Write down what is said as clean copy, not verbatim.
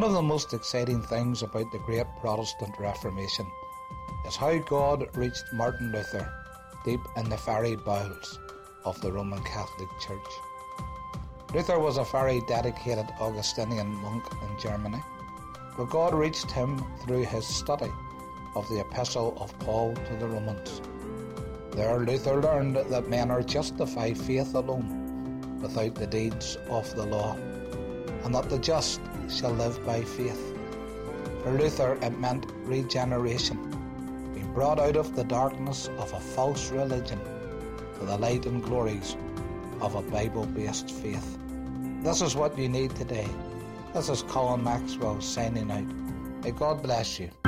One of the most exciting things about the great Protestant Reformation is how God reached Martin Luther deep in the very bowels of the Roman Catholic Church. Luther was a very dedicated Augustinian monk in Germany, but God reached him through his study of the Epistle of Paul to the Romans. There Luther learned that men are justified by faith alone, without the deeds of the law, and that the just shall live by faith. For Luther it meant regeneration, being brought out of the darkness of a false religion to the light and glories of a Bible-based faith. This is what you need today. This is Colin Maxwell signing out. May God bless you.